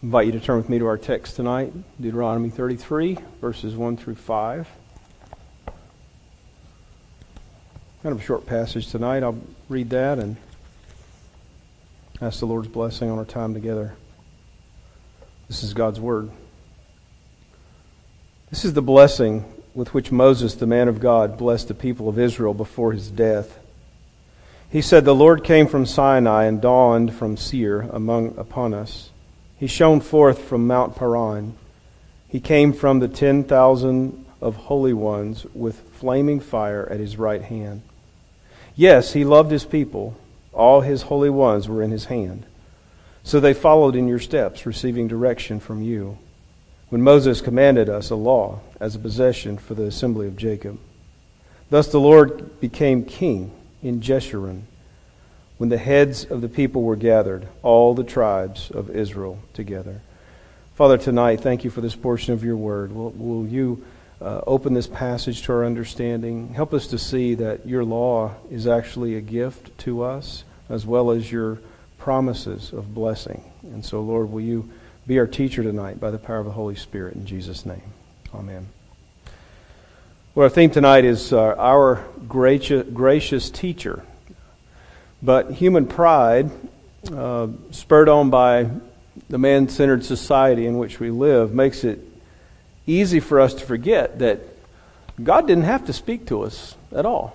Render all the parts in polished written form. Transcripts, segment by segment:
invite you to turn with me to our text tonight, Deuteronomy 33, verses 1 through 5. Kind of a short passage tonight. I'll read that and ask the Lord's blessing on our time together. This is God's Word. This is the blessing with which Moses, the man of God, blessed the people of Israel before his death. He said, "The Lord came from Sinai and dawned from Seir upon us. He shone forth from Mount Paran. He came from the 10,000 of holy ones with flaming fire at his right hand. Yes, he loved his people. All his holy ones were in his hand. So they followed in your steps, receiving direction from you, when Moses commanded us a law as a possession for the assembly of Jacob. Thus the Lord became king in Jeshurun, when the heads of the people were gathered, all the tribes of Israel together." Father, tonight, thank you for this portion of your word. Will you open this passage to our understanding? Help us to see that your law is actually a gift to us, as well as your promises of blessing. And so, Lord, will you be our teacher tonight by the power of the Holy Spirit, in Jesus' name. Amen. Well, our theme tonight is our gracious teacher. But human pride, spurred on by the man-centered society in which we live, makes it easy for us to forget that God didn't have to speak to us at all.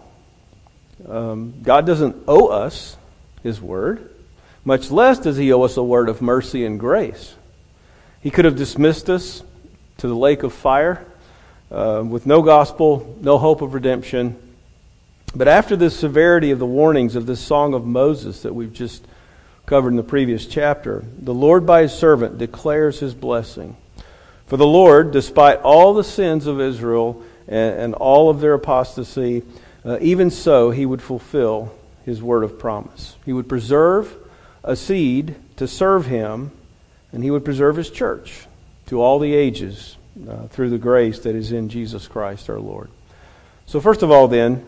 God doesn't owe us His word, much less does He owe us a word of mercy and grace. He could have dismissed us to the lake of fire with no gospel, no hope of redemption. But after the severity of the warnings of this Song of Moses that we've just covered in the previous chapter, the Lord by His servant declares His blessing. For the Lord, despite all the sins of Israel and all of their apostasy, even so He would fulfill His word of promise. He would preserve a seed to serve Him, and He would preserve His church to all the ages through the grace that is in Jesus Christ our Lord. So first of all then,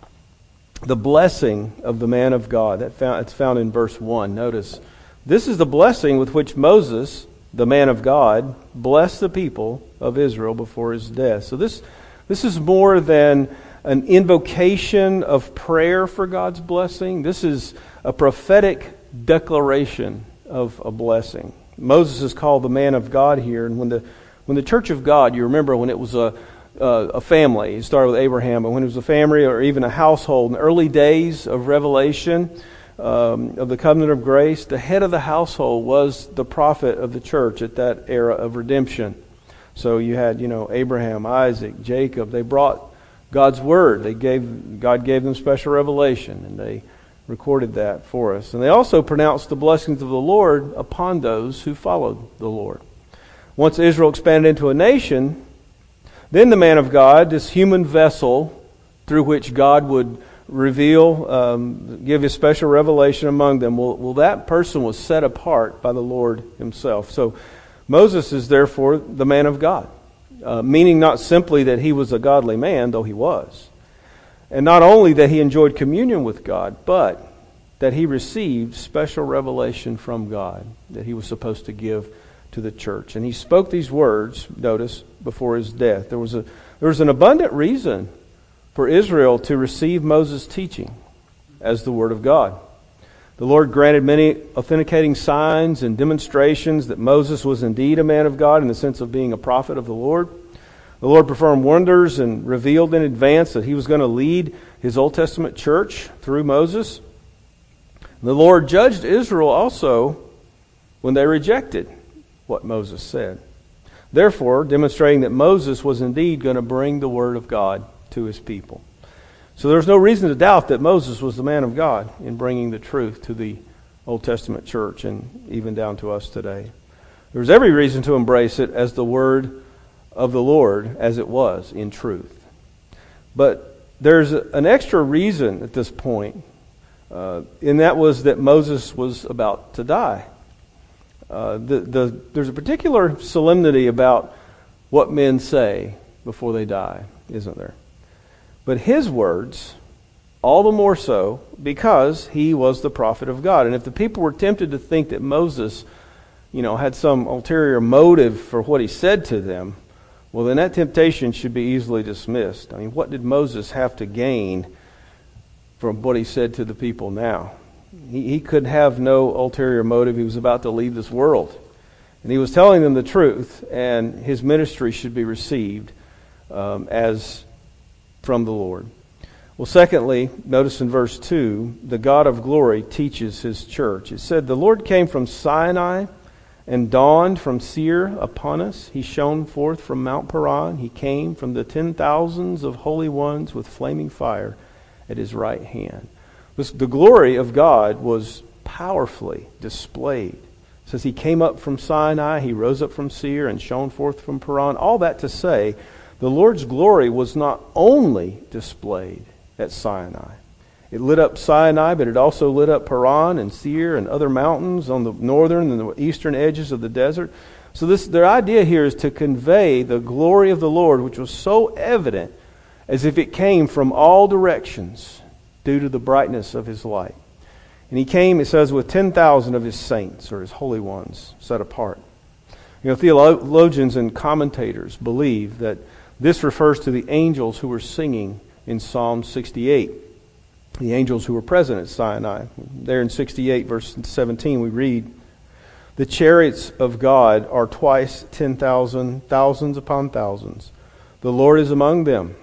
the blessing of the man of God. It's found in verse 1. Notice, this is the blessing with which Moses, the man of God, blessed the people of Israel before his death. So this is more than an invocation of prayer for God's blessing. This is a prophetic declaration of a blessing. Moses is called the man of God here, and when the church of God, you remember when it was a family. It started with Abraham, but when it was a family or even a household, in the early days of Revelation, of the covenant of grace, the head of the household was the prophet of the church at that era of redemption. So you had, Abraham, Isaac, Jacob. They brought God's word. God gave them special revelation, and they recorded that for us. And they also pronounced the blessings of the Lord upon those who followed the Lord. Once Israel expanded into a nation, then the man of God, this human vessel through which God would reveal, give His special revelation among them, that person was set apart by the Lord Himself. So Moses is therefore the man of God, meaning not simply that he was a godly man, though he was, and not only that he enjoyed communion with God, but that he received special revelation from God that he was supposed to give to the church. And he spoke these words, notice, before his death. There was an abundant reason for Israel to receive Moses' teaching as the Word of God. The Lord granted many authenticating signs and demonstrations that Moses was indeed a man of God in the sense of being a prophet of the Lord. The Lord performed wonders and revealed in advance that He was going to lead His Old Testament church through Moses. The Lord judged Israel also when they rejected what Moses said. Therefore, demonstrating that Moses was indeed going to bring the Word of God to His people. So there's no reason to doubt that Moses was the man of God in bringing the truth to the Old Testament church and even down to us today. There's every reason to embrace it as the Word of the Lord as it was in truth. But there's an extra reason at this point, and that was that Moses was about to die. There's a particular solemnity about what men say before they die, isn't there? But his words, all the more so, because he was the prophet of God. And if the people were tempted to think that Moses, had some ulterior motive for what he said to them, well, then that temptation should be easily dismissed. I mean, what did Moses have to gain from what he said to the people now? He could have no ulterior motive. He was about to leave this world. And he was telling them the truth, and his ministry should be received as from the Lord. Well, secondly, notice in verse 2, the God of glory teaches his church. It said, the Lord came from Sinai and dawned from Seir upon us. He shone forth from Mount Paran. He came from the 10,000s of holy ones with flaming fire at his right hand. The glory of God was powerfully displayed. It says he came up from Sinai, he rose up from Seir and shone forth from Paran. All that to say, the Lord's glory was not only displayed at Sinai. It lit up Sinai, but it also lit up Paran and Seir and other mountains on the northern and the eastern edges of the desert. So their idea here is to convey the glory of the Lord, which was so evident as if it came from all directions due to the brightness of his light. And he came, it says, with 10,000 of his saints, or his holy ones, set apart. Theologians and commentators believe that this refers to the angels who were singing in Psalm 68. The angels who were present at Sinai. There in 68, verse 17, we read, the chariots of God are twice 10,000, thousands upon thousands. The Lord is among them.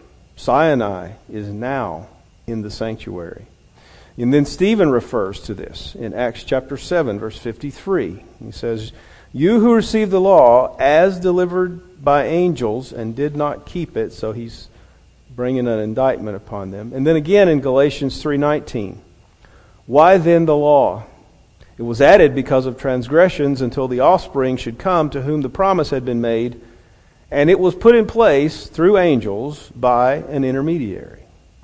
Sinai is now in the sanctuary. And then Stephen refers to this in Acts chapter 7, verse 53. He says, you who received the law as delivered by angels and did not keep it. So he's bringing an indictment upon them. And then again in Galatians 3:19. Why then the law? It was added because of transgressions until the offspring should come to whom the promise had been made. And it was put in place through angels by an intermediary.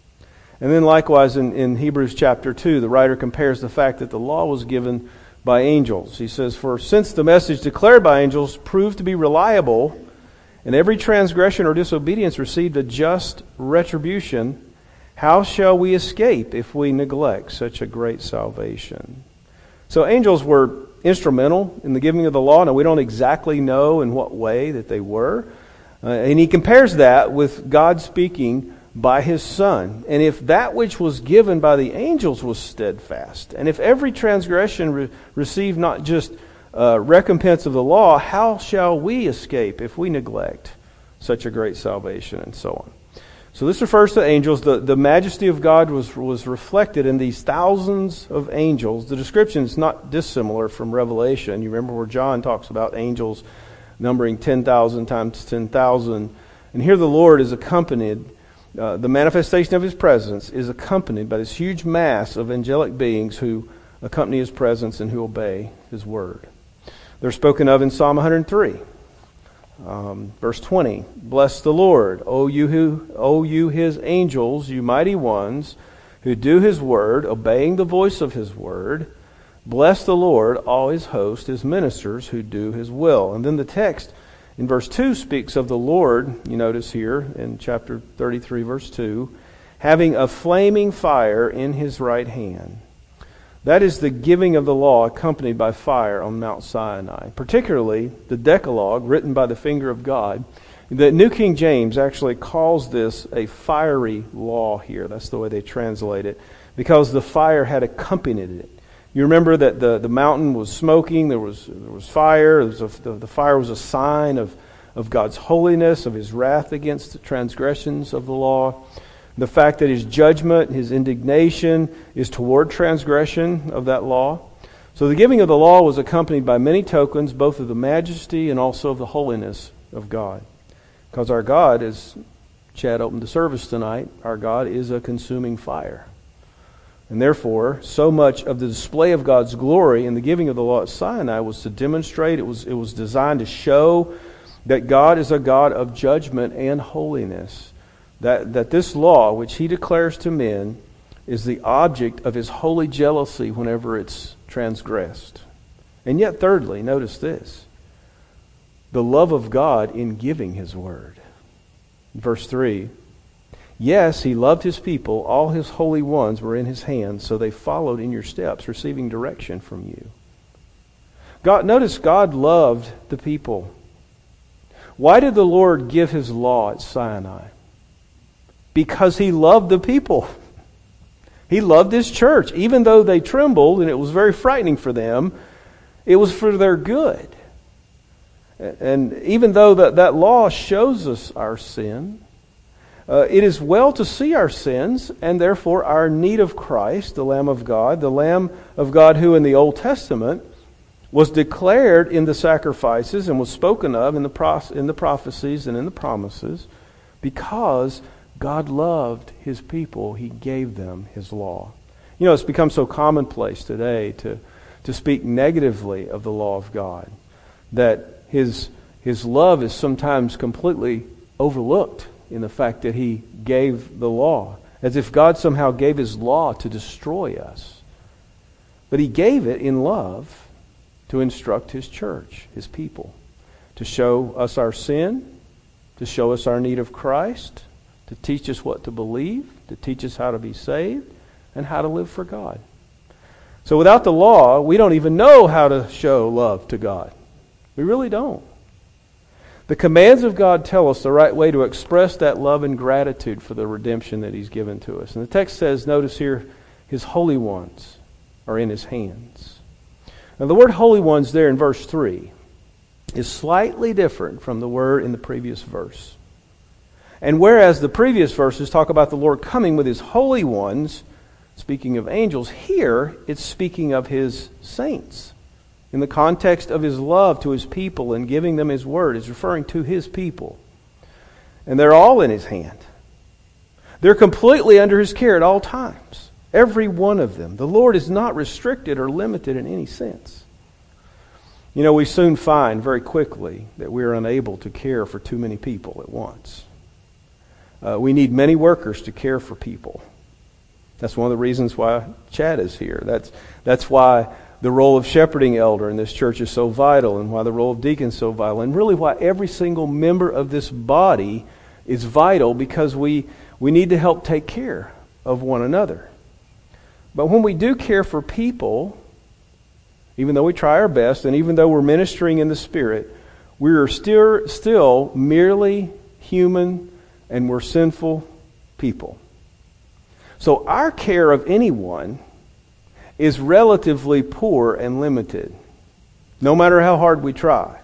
And then likewise in Hebrews chapter 2, the writer compares the fact that the law was given by angels. He says, for since the message declared by angels proved to be reliable, and every transgression or disobedience received a just retribution, how shall we escape if we neglect such a great salvation? So angels were instrumental in the giving of the law. Now we don't exactly know in what way that they were. And he compares that with God speaking by his Son. And if that which was given by the angels was steadfast, and if every transgression received not just recompense of the law, how shall we escape if we neglect such a great salvation? And so on. So this refers to angels. The majesty of God was reflected in these thousands of angels. The description is not dissimilar from Revelation. You remember where John talks about angels numbering 10,000 times 10,000. And here the Lord is accompanied, the manifestation of his presence is accompanied by this huge mass of angelic beings who accompany his presence and who obey his word. They're spoken of in Psalm 103. Verse 20, bless the Lord, O you his angels, you mighty ones, who do his word, obeying the voice of his word. Bless the Lord, all his host, his ministers who do his will. And then the text in verse 2 speaks of the Lord, you notice here in chapter 33, verse 2, having a flaming fire in his right hand. That is the giving of the law accompanied by fire on Mount Sinai. Particularly the Decalogue, written by the finger of God. The New King James actually calls this a fiery law here. That's the way they translate it. Because the fire had accompanied it. You remember that the mountain was smoking, there was fire. The fire was a sign of God's holiness, of his wrath against the transgressions of the law. The fact that his judgment, his indignation is toward transgression of that law. So the giving of the law was accompanied by many tokens, both of the majesty and also of the holiness of God. Because our God, as Chad opened the service tonight, our God is a consuming fire. And therefore, so much of the display of God's glory in the giving of the law at Sinai was to demonstrate, it was designed to show that God is a God of judgment and holiness. That this law, which he declares to men, is the object of his holy jealousy whenever it's transgressed. And yet, thirdly, notice this. The love of God in giving his word. Verse 3, yes, he loved his people. All his holy ones were in his hands, so they followed in your steps, receiving direction from you. Notice God loved the people. Why did the Lord give His law at Sinai? Because He loved the people. He loved His church. Even though they trembled and it was very frightening for them, it was for their good. And even though that law shows us our sin, it is well to see our sins and therefore our need of Christ, the Lamb of God who in the Old Testament was declared in the sacrifices and was spoken of in the prophecies and in the promises. Because God loved His people, He gave them His law. You know, it's become so commonplace today to speak negatively of the law of God that His love is sometimes completely overlooked in the fact that He gave the law, as if God somehow gave His law to destroy us. But He gave it in love to instruct His church, His people, to show us our sin, to show us our need of Christ, to teach us what to believe, to teach us how to be saved, and how to live for God. So without the law, we don't even know how to show love to God. We really don't. The commands of God tell us the right way to express that love and gratitude for the redemption that He's given to us. And the text says, notice here, His holy ones are in His hands. Now the word holy ones there in verse 3 is slightly different from the word in the previous verse. And whereas the previous verses talk about the Lord coming with His holy ones, speaking of angels, here it's speaking of His saints. In the context of His love to His people and giving them His word, is referring to His people. And they're all in His hand. They're completely under His care at all times. Every one of them. The Lord is not restricted or limited in any sense. You know, we soon find very quickly that we are unable to care for too many people at once. We need many workers to care for people. That's one of the reasons why Chad is here. That's why the role of shepherding elder in this church is so vital, and why the role of deacon is so vital, and really why every single member of this body is vital, because we need to help take care of one another. But when we do care for people, even though we try our best, and even though we're ministering in the Spirit, we are still merely human, and we're sinful people. So our care of anyone is relatively poor and limited, no matter how hard we try.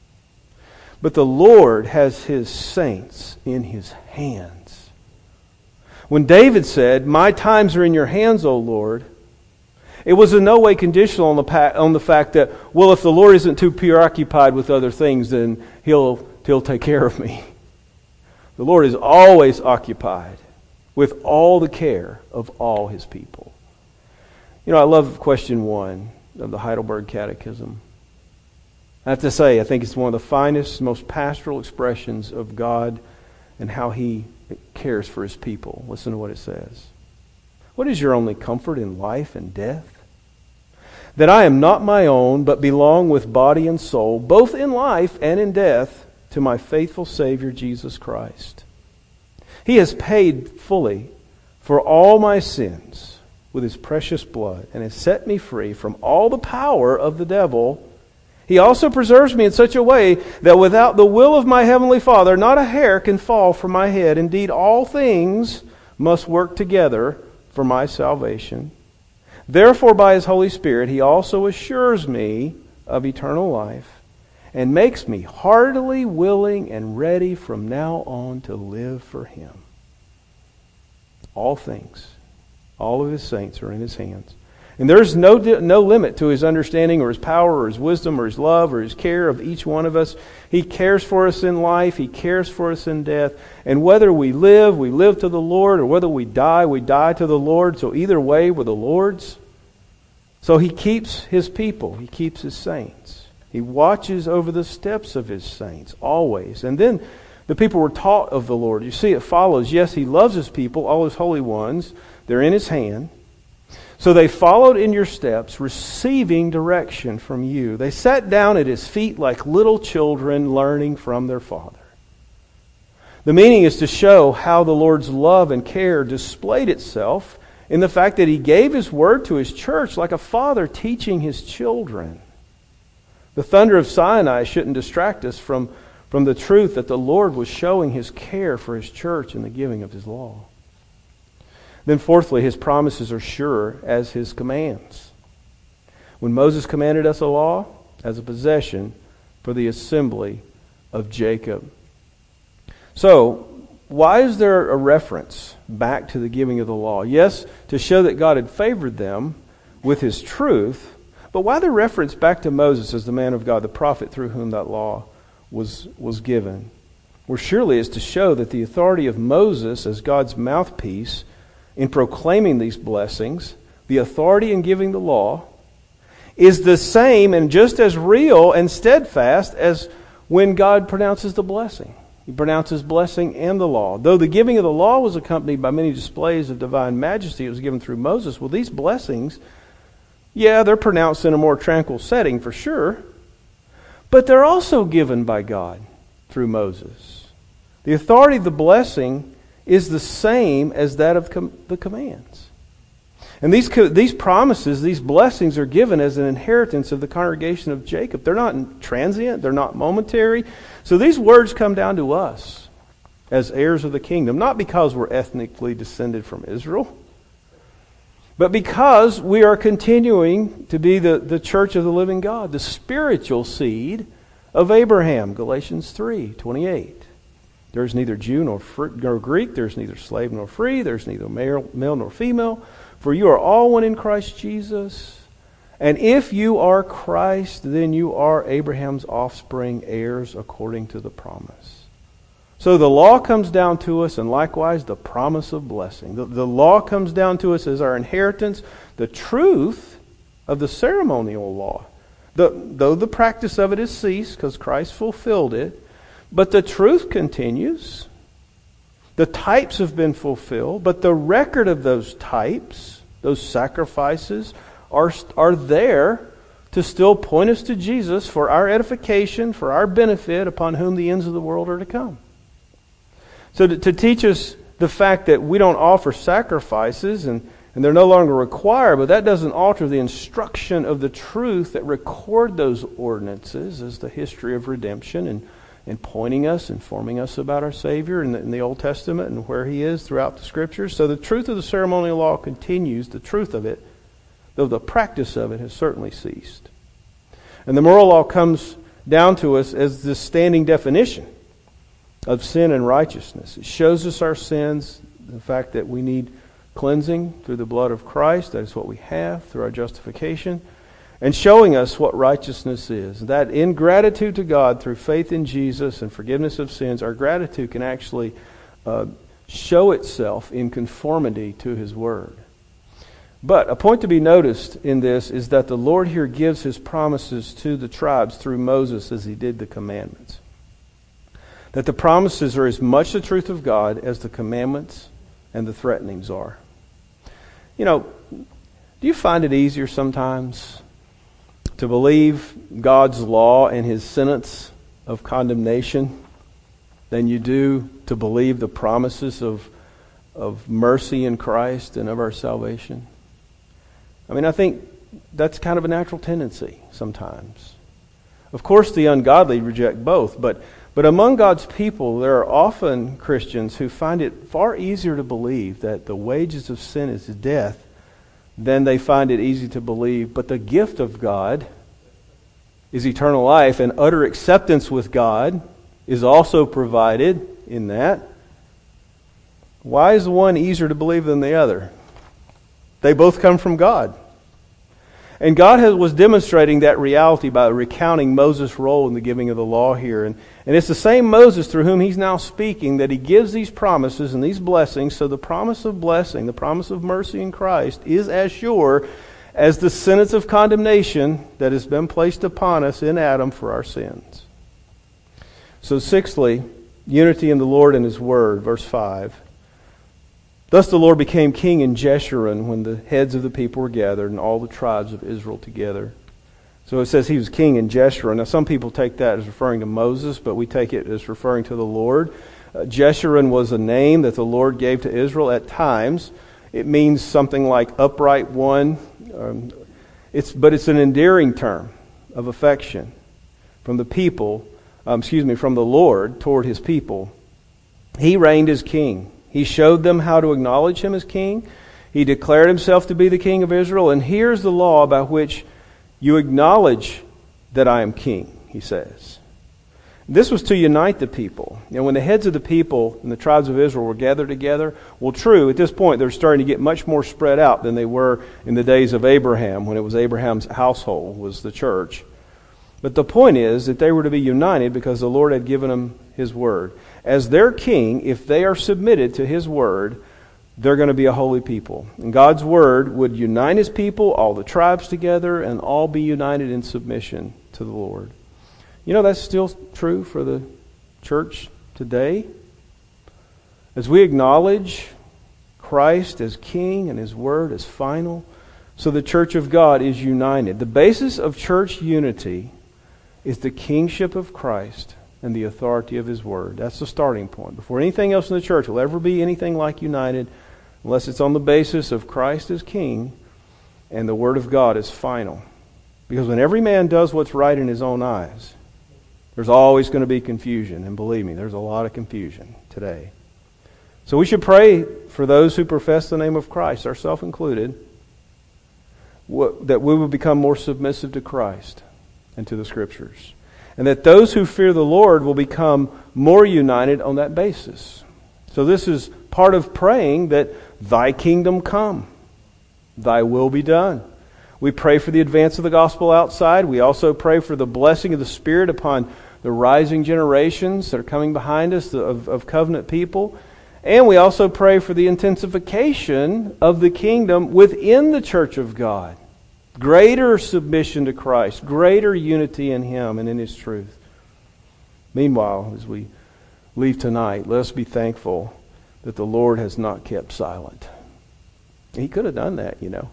But the Lord has His saints in His hands. When David said, "My times are in your hands, O Lord," it was in no way conditional on the fact that, well, if the Lord isn't too preoccupied with other things, then He'll take care of me. The Lord is always occupied with all the care of all His people. You know, I love question 1 of the Heidelberg Catechism. I have to say, I think it's one of the finest, most pastoral expressions of God and how He cares for His people. Listen to what it says. "What is your only comfort in life and death? That I am not my own, but belong with body and soul, both in life and in death, to my faithful Savior Jesus Christ. He has paid fully for all my sins with His precious blood, and has set me free from all the power of the devil. He also preserves me in such a way that without the will of my Heavenly Father, not a hair can fall from my head. Indeed, all things must work together for my salvation. Therefore, by His Holy Spirit, He also assures me of eternal life, and makes me heartily willing and ready from now on to live for Him." All things, all of His saints are in His hands. And there's no limit to His understanding or His power or His wisdom or His love or His care of each one of us. He cares for us in life. He cares for us in death. And whether we live to the Lord, or whether we die to the Lord. So either way, we're the Lord's. So He keeps His people. He keeps His saints. He watches over the steps of His saints, always. And then the people were taught of the Lord. You see, it follows. Yes, He loves His people, all His holy ones. They're in His hand. So they followed in your steps, receiving direction from you. They sat down at His feet like little children learning from their Father. The meaning is to show how the Lord's love and care displayed itself in the fact that He gave His word to His church like a father teaching his children. The thunder of Sinai shouldn't distract us from the truth that the Lord was showing His care for His church in the giving of His law. Then fourthly, His promises are sure as His commands. When Moses commanded us a law as a possession for the assembly of Jacob. So, why is there a reference back to the giving of the law? Yes, to show that God had favored them with His truth, but why the reference back to Moses as the man of God, the prophet through whom that law was given? Well, surely it's to show that the authority of Moses as God's mouthpiece in proclaiming these blessings, the authority in giving the law, is the same and just as real and steadfast as when God pronounces the blessing. He pronounces blessing and the law. Though the giving of the law was accompanied by many displays of divine majesty, it was given through Moses. Well, these blessings, yeah, they're pronounced in a more tranquil setting for sure, but they're also given by God through Moses. The authority of the blessing is the same as that of the commands. And these promises, these blessings are given as an inheritance of the congregation of Jacob. They're not transient, they're not momentary. So these words come down to us as heirs of the kingdom, not because we're ethnically descended from Israel, but because we are continuing to be the church of the living God, the spiritual seed of Abraham, Galatians 3:28. There's neither Jew nor Greek, there's neither slave nor free, there's neither male nor female, for you are all one in Christ Jesus. And if you are Christ, then you are Abraham's offspring, heirs according to the promise. So the law comes down to us, and likewise the promise of blessing. The law comes down to us as our inheritance. The truth of the ceremonial law, though the practice of it has ceased because Christ fulfilled it, but the truth continues. The types have been fulfilled, but the record of those types, those sacrifices, are there to still point us to Jesus for our edification, for our benefit, upon whom the ends of the world are to come. So to teach us the fact that we don't offer sacrifices and they're no longer required, but that doesn't alter the instruction of the truth that record those ordinances as the history of redemption and pointing us, informing us about our Savior in the Old Testament and where He is throughout the Scriptures. So the truth of the ceremonial law continues, the truth of it, though the practice of it has certainly ceased. And the moral law comes down to us as this standing definition of sin and righteousness. It shows us our sins, the fact that we need cleansing through the blood of Christ. That is what we have through our justification. And showing us what righteousness is. That in gratitude to God through faith in Jesus and forgiveness of sins, our gratitude can actually show itself in conformity to His Word. But a point to be noticed in this is that the Lord here gives His promises to the tribes through Moses as He did the commandments. That the promises are as much the truth of God as the commandments and the threatenings are. You know, do you find it easier sometimes to believe God's law and His sentence of condemnation than you do to believe the promises of mercy in Christ and of our salvation? I mean, I think that's kind of a natural tendency sometimes. Of course, the ungodly reject both, but among God's people, there are often Christians who find it far easier to believe that the wages of sin is death than they find it easy to believe, but the gift of God is eternal life, and utter acceptance with God is also provided in that. Why is the one easier to believe than the other? They both come from God. And God was demonstrating that reality by recounting Moses' role in the giving of the law here. And it's the same Moses through whom He's now speaking that He gives these promises and these blessings. So the promise of blessing, the promise of mercy in Christ is as sure as the sentence of condemnation that has been placed upon us in Adam for our sins. So sixthly, unity in the Lord and His Word, verse 5. Thus the Lord became king in Jeshurun when the heads of the people were gathered and all the tribes of Israel together. So it says He was king in Jeshurun. Now some people take that as referring to Moses, but we take it as referring to the Lord. Jeshurun was a name that the Lord gave to Israel at times. It means something like upright one. But it's an endearing term of affection. from the people, from the Lord toward his people. He reigned as king. He showed them how to acknowledge him as king. He declared himself to be the king of Israel. And here's the law by which you acknowledge that I am king, he says. This was to unite the people. And when the heads of the people and the tribes of Israel were gathered together, well, true, at this point they're starting to get much more spread out than they were in the days of Abraham, when it was Abraham's household, was the church. But the point is that they were to be united because the Lord had given them his word. As their king, if they are submitted to his word, they're going to be a holy people. And God's word would unite his people, all the tribes together, and all be united in submission to the Lord. You know, that's still true for the church today. As we acknowledge Christ as king and his word as final, so the church of God is united. The basis of church unity is the kingship of Christ and the authority of his word. That's the starting point. Before anything else in the church will ever be anything like united, unless it's on the basis of Christ as king and the word of God as final. Because when every man does what's right in his own eyes, there's always going to be confusion. And believe me, there's a lot of confusion today. So we should pray for those who profess the name of Christ, ourselves included, that we will become more submissive to Christ and to the Scriptures. And that those who fear the Lord will become more united on that basis. So this is part of praying that thy kingdom come, thy will be done. We pray for the advance of the gospel outside. We also pray for the blessing of the Spirit upon the rising generations that are coming behind us of covenant people. And we also pray for the intensification of the kingdom within the church of God. Greater submission to Christ, greater unity in him and in his truth. Meanwhile, as we leave tonight, let us be thankful that the Lord has not kept silent. He could have done that, you know.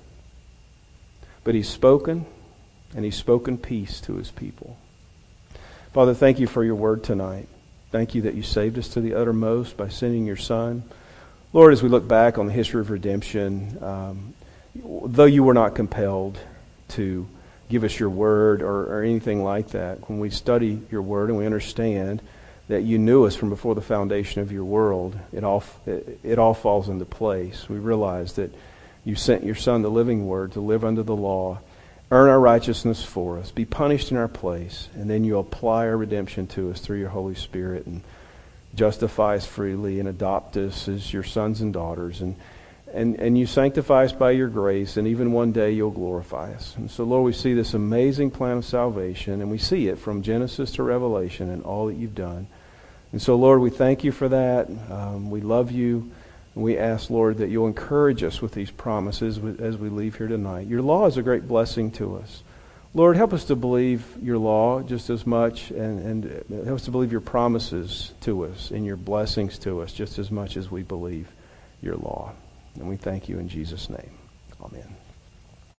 But he's spoken, and he's spoken peace to his people. Father, thank you for your word tonight. Thank you that you saved us to the uttermost by sending your Son. Lord, as we look back on the history of redemption, though you were not compelled to give us your word or anything like that, when we study your word and we understand that you knew us from before the foundation of your world, it all falls into place. We realize that you sent your Son, the living word, to live under the law, earn our righteousness for us, be punished in our place, and then you apply our redemption to us through your Holy Spirit and justify us freely and adopt us as your sons and daughters. And you sanctify us by your grace, and even one day you'll glorify us. And so, Lord, we see this amazing plan of salvation, and we see it from Genesis to Revelation and all that you've done. And so, Lord, we thank you for that. We love you. And we ask, Lord, that you'll encourage us with these promises as we leave here tonight. Your law is a great blessing to us. Lord, help us to believe your law just as much, and help us to believe your promises to us and your blessings to us just as much as we believe your law. And we thank you in Jesus' name. Amen.